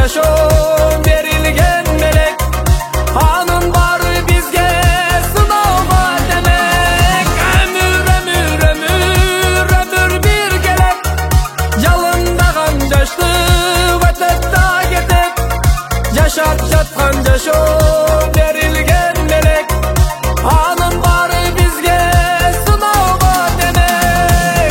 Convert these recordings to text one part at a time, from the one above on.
жашоо берилген мелек, анын баары бизге сынауга демек. Өмүр бир келет, жалындаган жаштык өтөт да кетет. Жашап жаткан жашоо берилген мелек, анын баары бизге сынауга демек.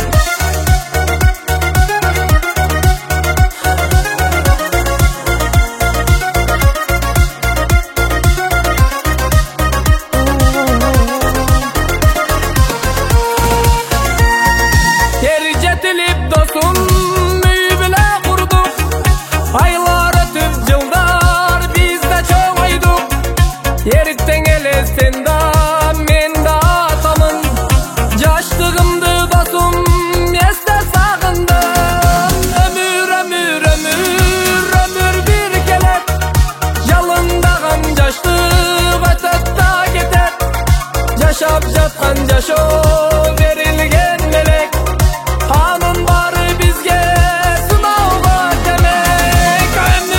Жетилип досум үй биле курдук, айлар өтүп жылдар биз да чоңойдук. Эртең эле сен да мен да атамын, жаштыгымды досум эсте сагындым. Өмүр бир келет, жалындаган жаштык өтөт да кетет. Жашап жаткан жашоо берилген мелек, анын баары бизге сынауга демек.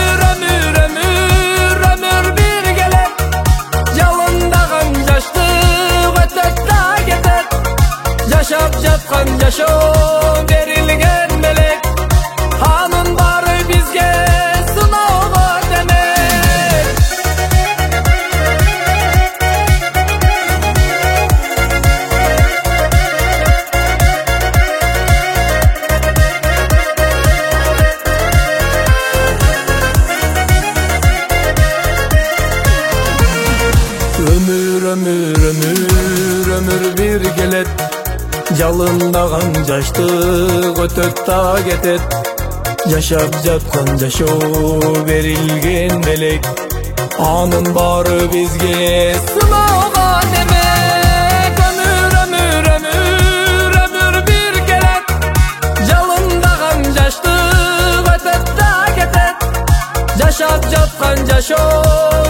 Өмүр бир келет, жалындаган жаштык өтөт да кетет. Жашап жаткан жашоо берилген мелек, анын баары бизге сынауга демек. Өмүр бир келет, жалындаган жаштык өтөт да кетет. Жашап жаткан жашоо берилген мелек, анын баары бизге сынауга демек. Өмүр бир келет, жалындаган жаштык өтөт да кетет. Жашап жаткан жашоо